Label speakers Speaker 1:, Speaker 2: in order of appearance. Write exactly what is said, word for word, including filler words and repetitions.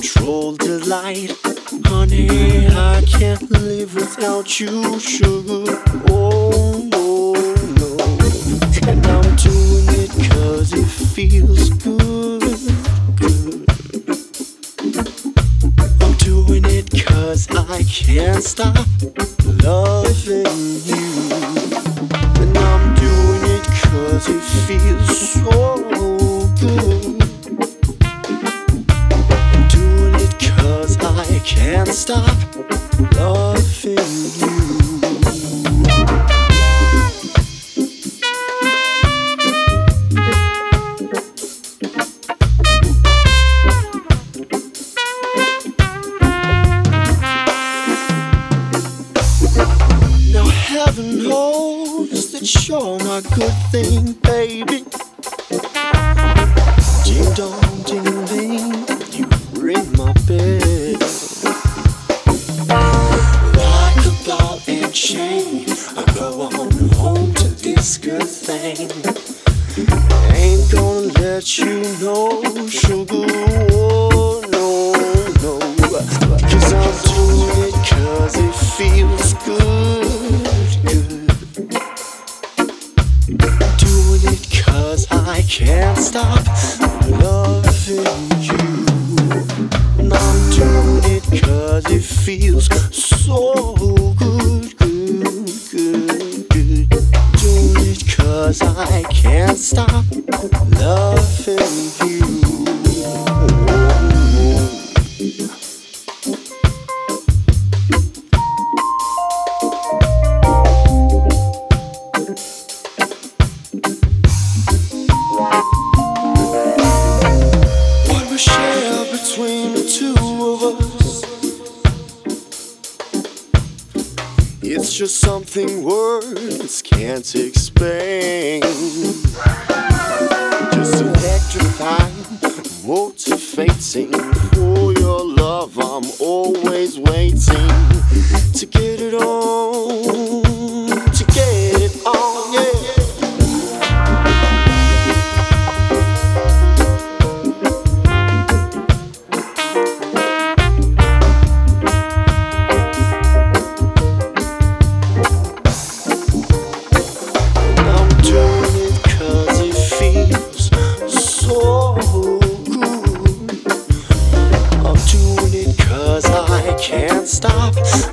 Speaker 1: control delight. Honey, I can't live without you, sugar. Oh, no, no. And I'm doing it 'cause it feels good, good. I'm doing it 'cause I can't stop loving you. And I'm doing it 'cause it feels so good. I'm doing it 'cause I can't stop loving you. Heaven knows that you're my good thing, baby. Ding dong, ding ding, you ring my bell. Like a ball and chain, I go on home to this good thing. Ain't gonna let you know, sugar, oh no, no. 'Cause I'm doing it 'cause it feels good. I can't stop loving you. And I'm doing it 'cause it feels so good, good, good, good. Doing it 'cause I can't stop loving you. Between the two of us, it's just something words can't explain. Just electrifying, motivating. For your love I'm always waiting to get it on, to get it on, yeah. Can't stop